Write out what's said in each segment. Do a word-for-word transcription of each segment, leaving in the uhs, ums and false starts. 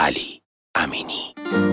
علی امینی.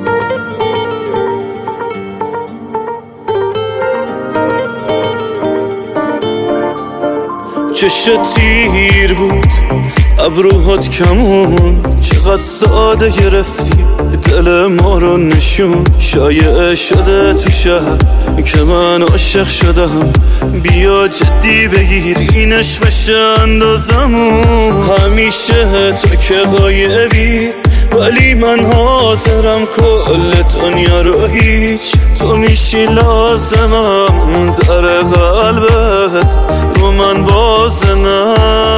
چشت تیر بود ابروهات کمون، چقدر ساده گرفتی دل ما رو نشون. شایعه شده تو شهر که من عاشق شدم، بیا جدی بگیر اینش بشه اندازمون. همیشه تو که غایبی ولی من حاضرم کل دنیا رو هیچ تو میشی لازمم. در قلبت رو من بازنم.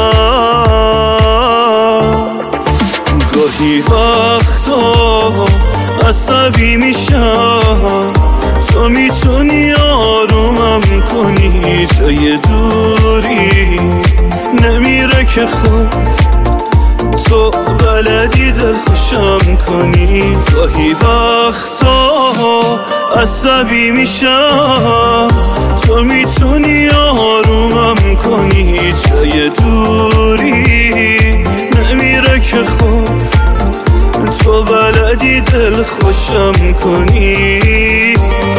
گاهی وقتا عصبی میشم، تو میتونی آرومم کنی. جای دوری نمیره که خوب تو بلدی دل خوشم کنی. گاهی وقتا عصبی میشم، تو میتونی آرومم کنی. جای دوری نمیره که خوب تو بلدی دل خوشم کنی.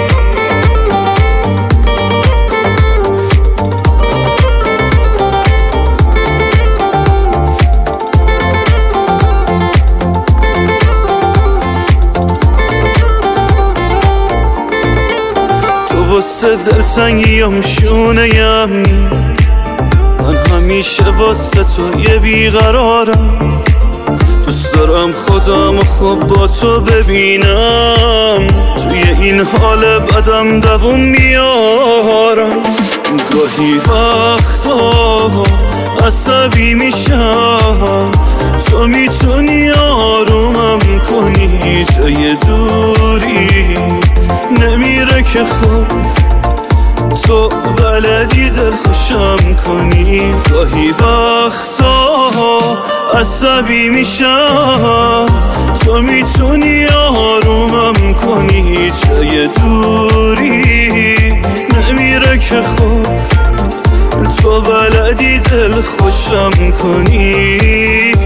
واسه دلتنگیم شونه یمنی، من همیشه واسه تو یه بیقرارم. دوست دارم خودم خوب با تو ببینم، توی این حال بدم دووم میارم. گاهی وقتا عصبی میشم، تو میتونی آرومم کنی. جای دوری نمیره که خوب تو بلدی دل خوشم کنی. گاهی وقتا عصبی میشم، تو میتونی آرومم کنی. جای دوری نمیره که خوب تو بلدی دل خوشم کنی.